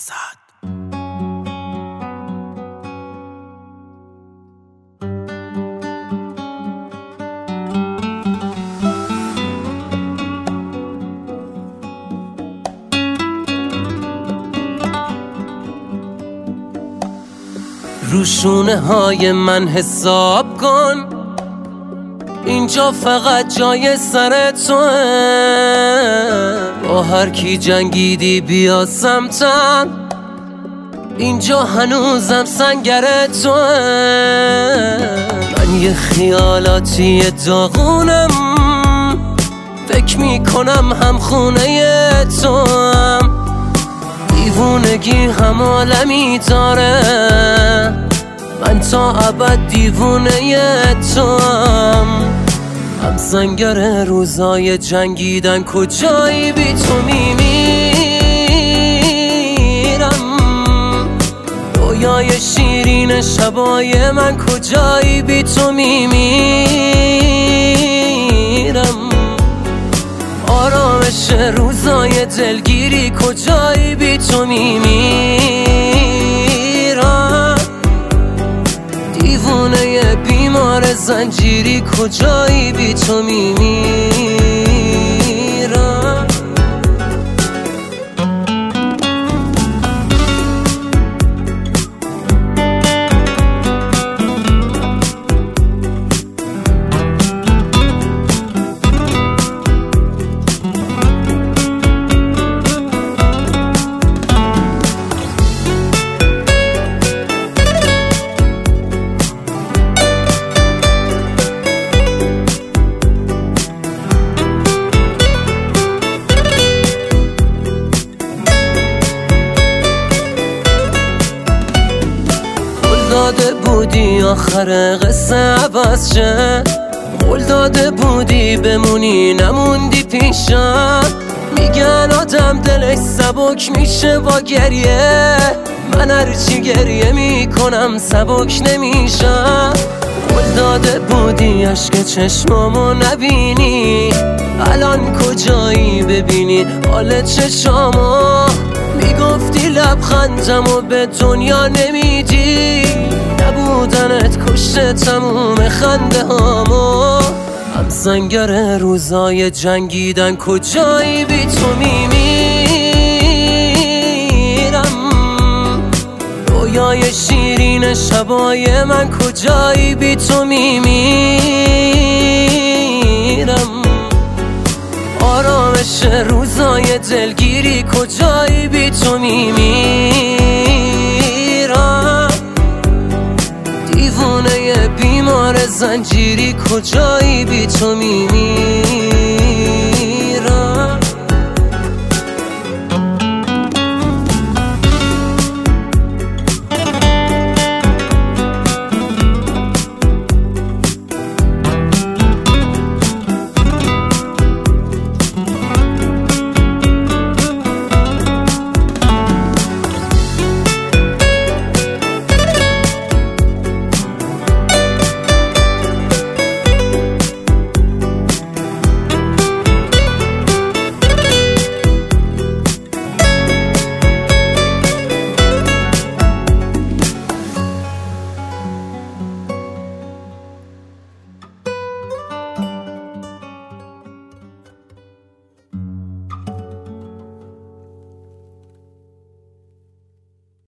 آزاد. روشونه های من حساب کن، اینجا فقط جای سر توه. با هر کی جنگیدی بیا سمتم، اینجا هنوزم سنگر توه. من یه خیالاتی داغونم، فکر میکنم هم خونه توام. دیوونگی هم عالمی داره، من تا ابد دیوونه توام. هم سنگر روزای جنگیدن، کجایی بی تو میمیرم. رویای شیرین شبای من، کجایی بی تو میمیرم. آرامش روزای دلگیری، کجایی بی تو میمیرم. دیوونه بیمار زنجیری، کجایی بی تو میمیرم. داده بودی آخر قصه عوض شه، قول داده بودی بمونی نموندی پیشم. میگن آدم دلش سبک میشه با گریه، من هرچی گریه میکنم سبک نمیشم. قول داده بودی عشق چشمامو نبینی، الان کجایی ببینی حال چشامو. میگفتی لبخندمو به دنیا نمیدی، نبودنت کشته تموم خنده هامو. هم سنگر روزای جنگیدن، کجایی بی تو میمیرم. رویای شیرین شبای من، کجایی بی تو میمیرم. آرامش روزای دلگیری، کجایی بی تو میمیرم. دیوونه بیمار زنجیری، کجایی بی تو میمیرم.